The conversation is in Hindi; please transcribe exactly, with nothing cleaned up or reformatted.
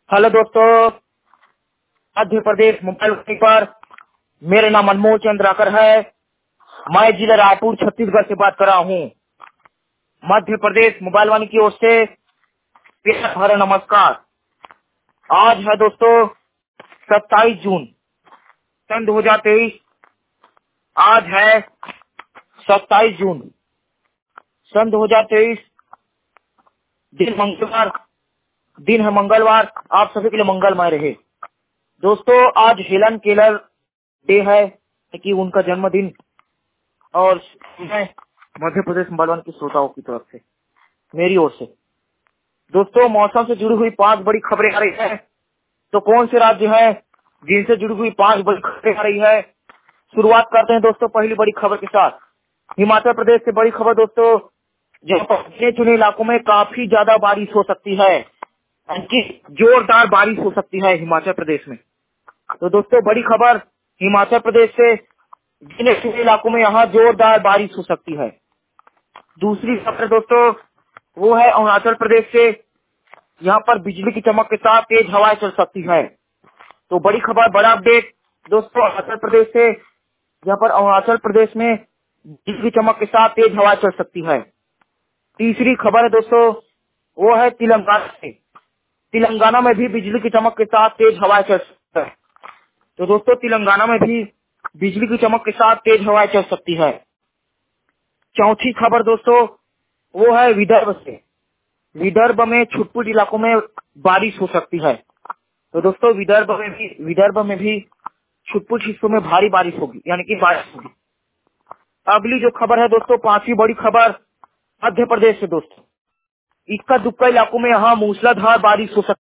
हेलो दोस्तों, मध्य प्रदेश मोबाइल वाणी पर मेरा नाम अनमोल चंद्राकर है। मैं जिला रायपुर छत्तीसगढ़ से बात कर रहा हूँ। मध्य प्रदेश मोबाइल वाणी की ओर से प्यार भरा नमस्कार। आज है दोस्तों सत्ताईस जून सन दो हजार तेईस। आज है सत्ताईस जून सन दो हजार तेईस। दिन मंगलवार दिन है मंगलवार। आप सभी के लिए मंगलमय रहे। दोस्तों, आज हेलन केलर डे है कि उनका जन्मदिन, और मैं मध्य प्रदेश मोबाइल वाणी के श्रोताओं की तरफ से, मेरी ओर से दोस्तों, मौसम से जुड़ी हुई पांच बड़ी खबरें आ रही है। तो कौन से राज्य है जिनसे जुड़ी हुई पांच बड़ी खबरें आ रही है? शुरुआत करते हैं दोस्तों पहली बड़ी खबर के साथ। हिमाचल प्रदेश से बड़ी खबर दोस्तों, जहाँ पर गिने चुने इलाकों में काफी ज्यादा बारिश हो सकती है, यानी कि जोरदार बारिश हो सकती है हिमाचल प्रदेश में। तो दोस्तों, बड़ी खबर हिमाचल प्रदेश से, गिने चुने इलाकों में यहाँ जोरदार बारिश हो सकती है। दूसरी खबर दोस्तों वो है अरुणाचल प्रदेश से, यहाँ पर बिजली की चमक के साथ तेज हवाएं चल सकती है। तो बड़ी खबर, बड़ा अपडेट दोस्तों अरुणाचल प्रदेश से, यहाँ पर अरुणाचल प्रदेश में बिजली की चमक के साथ तेज हवाएं चल सकती है। तीसरी खबर है दोस्तों वो है तेलंगाना से, तेलंगाना में भी बिजली की चमक के साथ तेज हवाएं चल सकती है। तो दोस्तों, तेलंगाना में भी बिजली की चमक के साथ तेज हवाएं चल सकती है। चौथी खबर दोस्तों वो है विदर्भ से, विदर्भ में छुटपुट इलाकों में बारिश हो सकती है। तो दोस्तों, विदर्भ में भी विदर्भ में भी छुटपुट हिस्सों में भारी बारिश होगी, यानी कि बारिश होगी। अगली जो खबर है दोस्तों, पांचवी बड़ी खबर मध्य प्रदेश से दोस्तों, इक्का दुक्का इलाकों में यहाँ मूसलाधार बारिश हो सकती है।